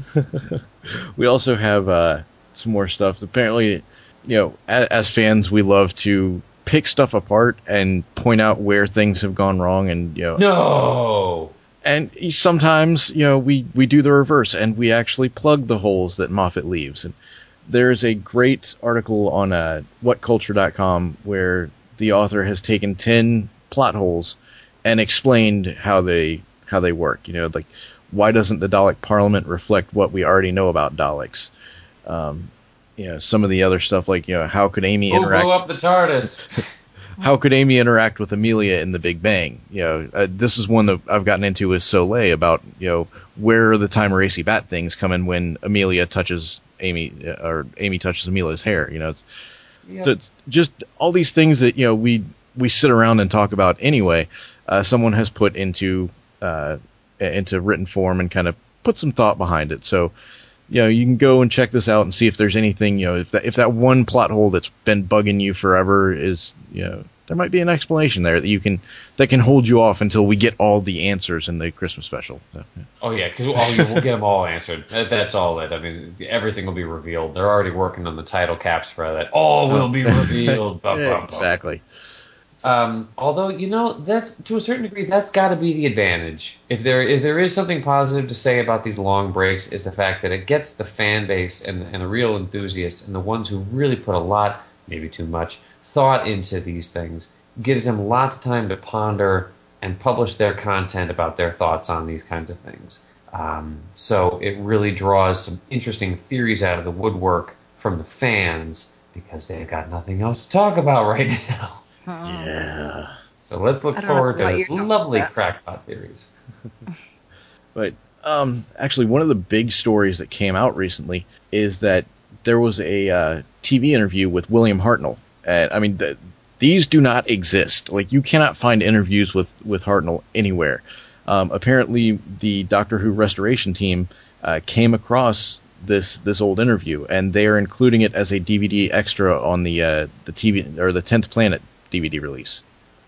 have some more stuff. Apparently, as fans, we love to pick stuff apart and point out where things have gone wrong, and No. And sometimes, we do the reverse, and we actually plug the holes that Moffat leaves. And there's a great article on whatculture.com where the author has taken 10 plot holes and explained how they work. Why doesn't the Dalek Parliament reflect what we already know about Daleks? Some of the other stuff, how could Amy interact? Who blew up the TARDIS? How could Amy interact with Amelia in the Big Bang? This is one that I've gotten into with Soleil about, where the Time Eracy bat things come in when Amelia touches Amy, or Amy touches Amelia's hair. So it's just all these things that, we sit around and talk about anyway. Someone has put into written form and kind of put some thought behind it. So, you can go and check this out and see if there's anything, if that one plot hole that's been bugging you forever is, there might be an explanation there that can hold you off until we get all the answers in the Christmas special. So, yeah. Oh yeah, because we'll get them all answered. That's all it. I mean, everything will be revealed. They're already working on the title caps for that. All will be revealed. Exactly. Although, that's to a certain degree, that's got to be the advantage. If there is something positive to say about these long breaks, is the fact that it gets the fan base and the real enthusiasts and the ones who really put a lot, maybe too much, thought into these things, gives them lots of time to ponder and publish their content about their thoughts on these kinds of things. So it really draws some interesting theories out of the woodwork from the fans because they've got nothing else to talk about right now. Yeah. So let's look forward to lovely crackpot theories. But actually, one of the big stories that came out recently is that there was a TV interview with William Hartnell. And these do not exist. Like, you cannot find interviews with Hartnell anywhere. Apparently, the Doctor Who restoration team came across this old interview, and they are including it as a DVD extra on the TV or the 10th Planet DVD release.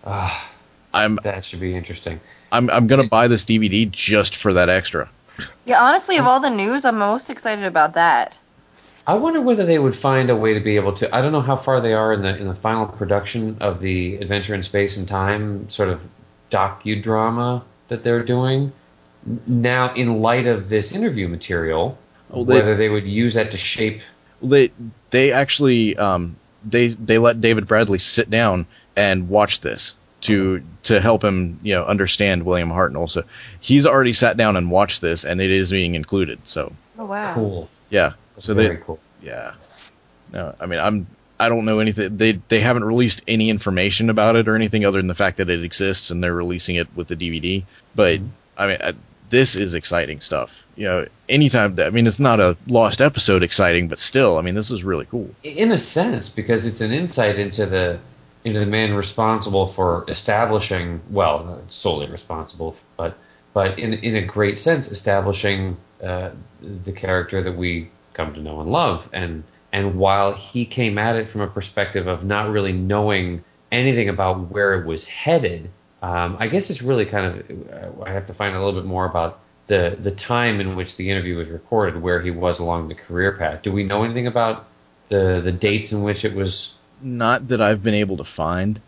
That should be interesting. I'm gonna buy this DVD just for that extra. Yeah, honestly, of all the news, I'm most excited about that. I wonder whether they would find a way to be able to. I don't know how far they are in the final production of the Adventure in Space and Time sort of docudrama that they're doing now. In light of this interview material, whether they would use that to shape. They actually they let David Bradley sit down and watch this to help him understand William Hartnell. So he's already sat down and watched this, and it is being included. So Cool. Yeah. So very cool. Yeah. No, I don't know anything. They haven't released any information about it or anything other than the fact that it exists and they're releasing it with the DVD. But this is exciting stuff. Anytime it's not a lost episode exciting, but still, this is really cool. In a sense, because it's an insight into the man responsible for establishing, well, not solely responsible, but in a great sense, establishing the character that we come to know and love. And while he came at it from a perspective of not really knowing anything about where it was headed, I guess it's really kind of, I have to find out a little bit more about the time in which the interview was recorded, where he was along the career path. Do we know anything about the dates in which it was? Not that I've been able to find.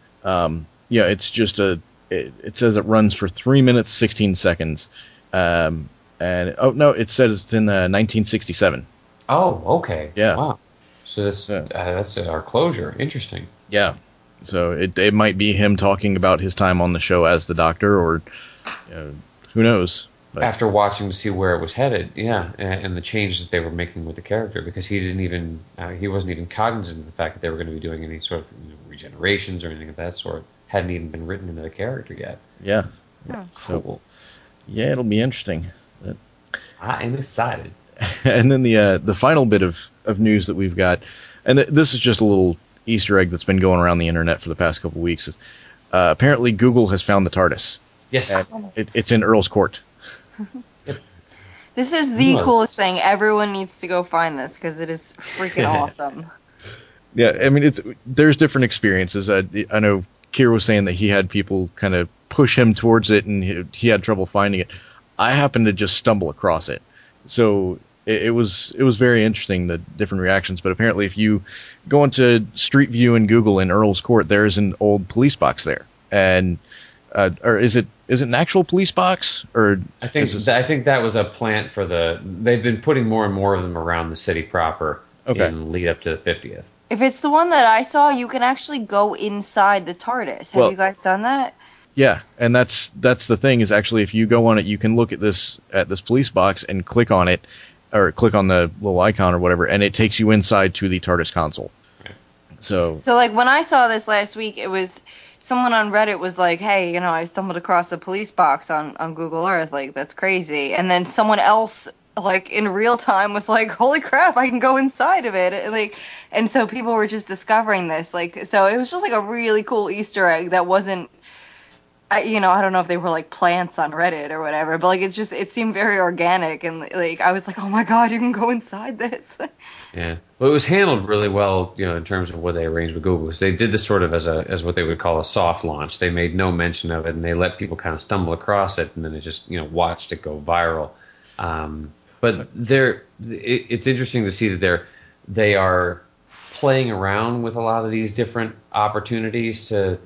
It's just it says it runs for 3 minutes 16 seconds. And it says it's in 1967. Oh, okay. Yeah. Wow. So that's our closure. Interesting. Yeah. So it might be him talking about his time on the show as the Doctor, or who knows. But after watching to see where it was headed, yeah, and the changes that they were making with the character, because he wasn't even cognizant of the fact that they were going to be doing any sort of regenerations or anything of that sort. Hadn't even been written into the character yet. Yeah. So cool. Yeah, it'll be interesting. I am excited. And then the final bit of news that we've got, and this is just a little Easter egg that's been going around the internet for the past couple of weeks. Is apparently Google has found the TARDIS. Yes. It's in Earl's Court. This is the coolest thing. Everyone needs to go find this because it is freaking awesome. Yeah, there's different experiences. I know Kier was saying that he had people kind of push him towards it, and he had trouble finding it. I happened to just stumble across it, so it was very interesting, the different reactions. But apparently, if you go into Street View and Google in Earl's Court, there's an old police box there, and or is it an actual police box? Or I think that was a plant for they've been putting more and more of them around the city proper in lead up to the 50th. If it's the one that I saw, you can actually go inside the TARDIS. Have you guys done that? Yeah, and that's the thing, is actually if you go on it, you can look at this police box and click on it, or click on the little icon or whatever, and it takes you inside to the TARDIS console. Right. So like when I saw this last week, it was someone on Reddit was like, hey, I stumbled across a police box on Google Earth, like that's crazy. And then someone else, like in real time, was like, holy crap, I can go inside of it. And so people were just discovering this. So it was just like a really cool Easter egg that wasn't, I don't know if they were like plants on Reddit or whatever, but it seemed very organic, and I was like, oh my god, you can go inside this. Yeah, well, it was handled really well, in terms of what they arranged with Google. Because they did this sort of as what they would call a soft launch. They made no mention of it, and they let people kind of stumble across it, and then they just watched it go viral. But it's interesting to see that they are playing around with a lot of these different opportunities to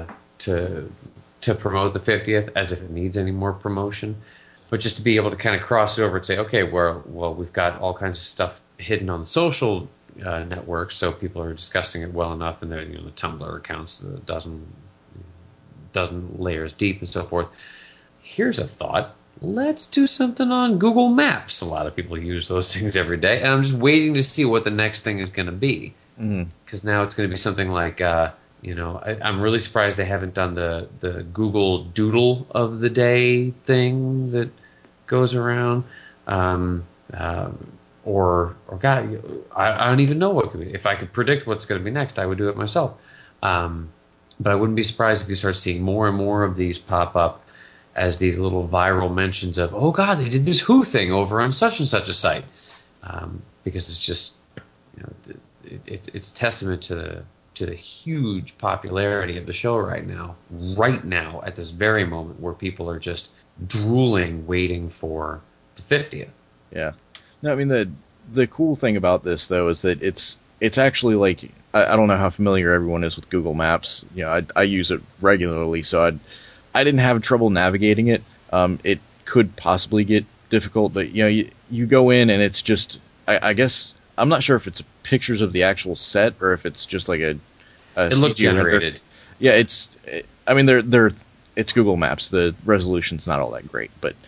promote the 50th, as if it needs any more promotion. But just to be able to kind of cross it over and say, okay, well, we've got all kinds of stuff hidden on the social networks, so people are discussing it well enough, and the Tumblr accounts, the dozen layers deep and so forth. Here's a thought. Let's do something on Google Maps. A lot of people use those things every day, and I'm just waiting to see what the next thing is going to be. Because now it's going to be something like, I'm really surprised they haven't done the Google Doodle of the Day thing that goes around. Or God, I don't even know what it could be. If I could predict what's going to be next, I would do it myself. But I wouldn't be surprised if you start seeing more and more of these pop up as these little viral mentions of, oh God, they did this Who thing over on such and such a site. Because it's just, it's testament to the huge popularity of the show right now, at this very moment, where people are just drooling, waiting for the 50th. Yeah. No, I mean, the cool thing about this, though, is that it's actually like, I don't know how familiar everyone is with Google Maps. I use it regularly, so I didn't have trouble navigating it. It could possibly get difficult, but you go in and it's just, I guess, I'm not sure if it's pictures of the actual set or if it's just like a it looked generated. Render. Yeah, it's Google Maps. The resolution's not all that great, but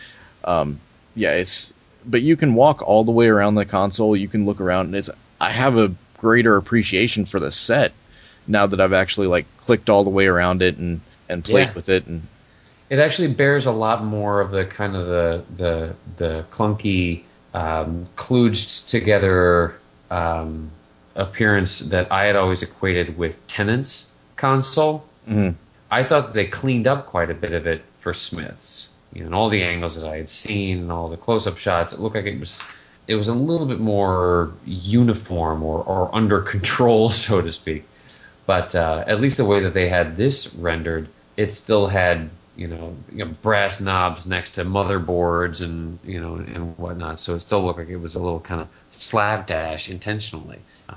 but you can walk all the way around the console. You can look around, and I have a greater appreciation for the set now that I've actually clicked all the way around it and played with it, and it actually bears a lot more of the kind of the clunky, kludged together appearance that I had always equated with Tennant's console. Mm-hmm. I thought that they cleaned up quite a bit of it for Smith's. And all the angles that I had seen and all the close-up shots, it looked like it was a little bit more uniform or under control, so to speak. But at least the way that they had this rendered, it still had brass knobs next to motherboards and and whatnot. So it still looked like it was a little kind of slapdash intentionally.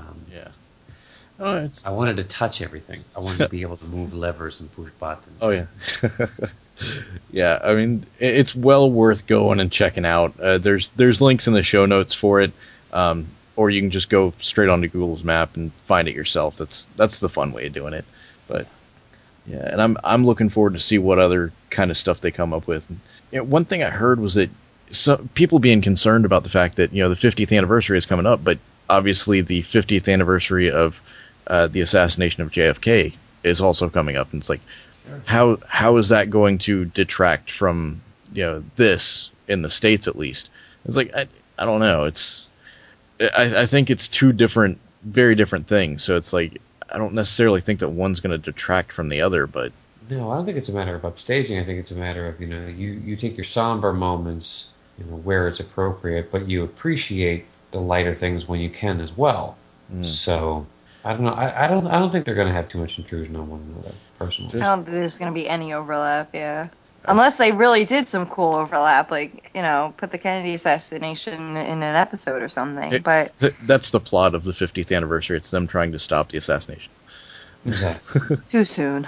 I wanted to touch everything. I wanted to be able to move levers and push buttons. Oh yeah. Yeah, I mean, it's well worth going and checking out. There's links in the show notes for it, or you can just go straight onto Google's map and find it yourself. That's the fun way of doing it. But yeah, and I'm looking forward to see what other kind of stuff they come up with. One thing I heard was that some people being concerned about the fact that the 50th anniversary is coming up, but obviously the 50th anniversary of the assassination of JFK is also coming up, and it's like, how is that going to detract from this in the States at least? It's like I don't know. I think it's two very different things. So it's like I don't necessarily think that one's going to detract from the other, but no, I don't think it's a matter of upstaging. I think it's a matter of you take your somber moments where it's appropriate, but you appreciate the lighter things when you can as well. So I don't know. I don't think they're going to have too much intrusion on one another, personally. I don't think there's going to be any overlap, yeah. Unless they really did some cool overlap, like, put the Kennedy assassination in an episode or something. But that's the plot of the 50th anniversary. It's them trying to stop the assassination. Exactly. Too soon.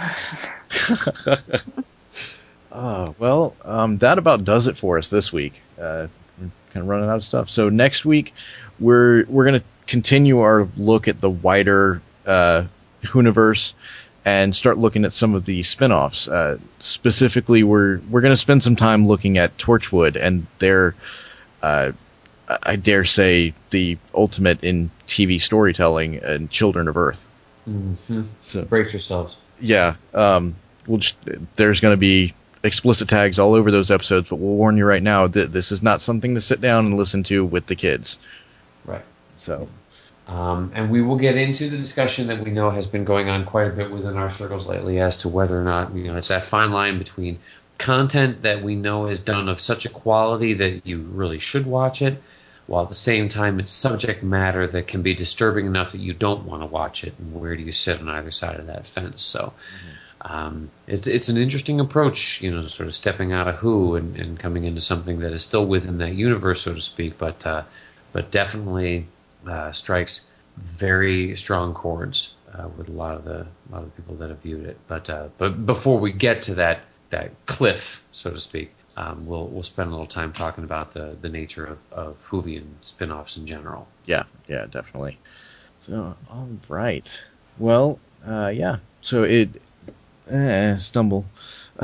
Well, that about does it for us this week. We're kind of running out of stuff. So next week, we're going to continue our look at the wider Whoniverse and start looking at some of the spin-offs. Specifically, we're going to spend some time looking at Torchwood and their, I dare say, the ultimate in TV storytelling and Children of Earth. Mm-hmm. So brace yourselves. Yeah, there's going to be explicit tags all over those episodes, but we'll warn you right now that this is not something to sit down and listen to with the kids. Right. So. And we will get into the discussion that we know has been going on quite a bit within our circles lately as to whether or not it's that fine line between content that we know is done of such a quality that you really should watch it, while at the same time it's subject matter that can be disturbing enough that you don't want to watch it, and where do you sit on either side of that fence. So it's an interesting approach, sort of stepping out of Who and coming into something that is still within that universe, so to speak, but definitely strikes very strong chords with a lot of the people that have viewed it. But before we get to that cliff, so to speak, we'll spend a little time talking about the nature of Whovian spin-offs in general. Yeah, definitely. So, all right. Well, yeah. So stumble.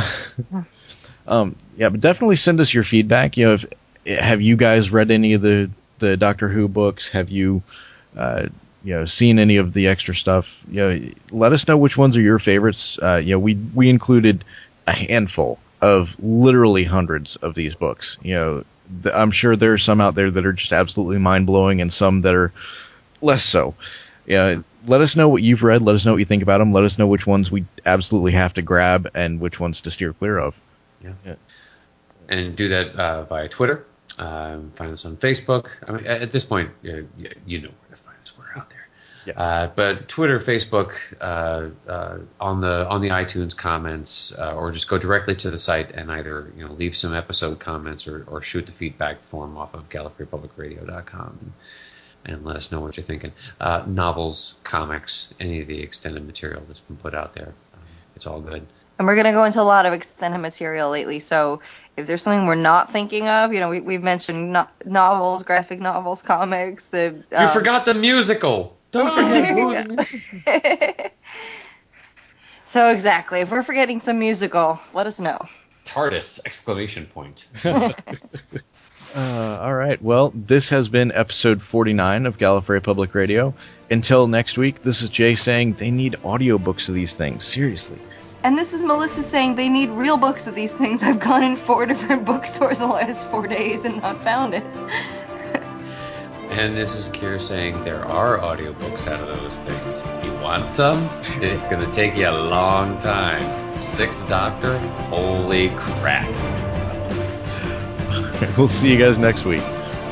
Yeah, but definitely send us your feedback. Have you guys read any of the Doctor Who books? Have you, seen any of the extra stuff? Let us know which ones are your favorites. We included a handful of literally hundreds of these books. I'm sure there are some out there that are just absolutely mind blowing, and some that are less so. Let us know what you've read. Let us know what you think about them. Let us know which ones we absolutely have to grab and which ones to steer clear of. Yeah. And do that via Twitter. Find us on Facebook. I mean, at this point, you know where to find us. We're out there. Yeah. But Twitter, Facebook, on the iTunes comments, or just go directly to the site and either leave some episode comments or shoot the feedback form off of GallifreyPublicRadio.com and let us know what you're thinking. Novels, comics, any of the extended material that's been put out there, it's all good. And we're going to go into a lot of extended material lately, so if there's something we're not thinking of, we've mentioned novels, graphic novels, comics. You forgot the musical. Don't forget the musical. So exactly, if we're forgetting some musical, let us know. TARDIS! Exclamation point. All right. Well, this has been episode 49 of Gallifrey Public Radio. Until next week, this is Jay saying they need audiobooks of these things. Seriously. And this is Melissa saying they need real books of these things. I've gone in 4 different bookstores the last 4 days and not found it. And this is Kier saying there are audiobooks out of those things. You want some? It's going to take you a long time. 6th Doctor? Holy crap. We'll see you guys next week.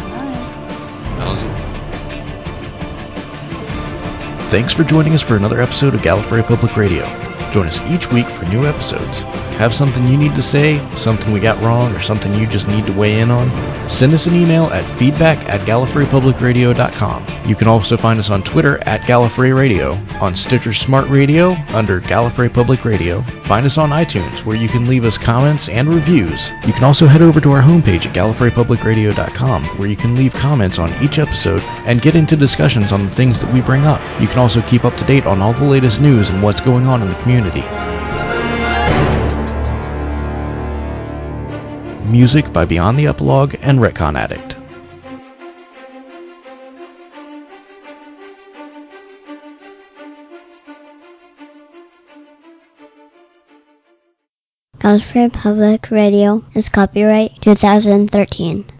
Thanks for joining us for another episode of Gallifrey Public Radio. Join us each week for new episodes. Have something you need to say, something we got wrong, or something you just need to weigh in on? Send us an email at feedback@GallifreyPublicRadio.com. You can also find us on Twitter @Gallifrey Radio, on Stitcher Smart Radio under Gallifrey Public Radio. Find us on iTunes, where you can leave us comments and reviews. You can also head over to our homepage at GallifreyPublicRadio.com, where you can leave comments on each episode and get into discussions on the things that we bring up. You can also keep up to date on all the latest news and what's going on in the community. Music by Beyond the Epilogue and Retcon Addict. Gallifrey Public Radio is copyright 2013.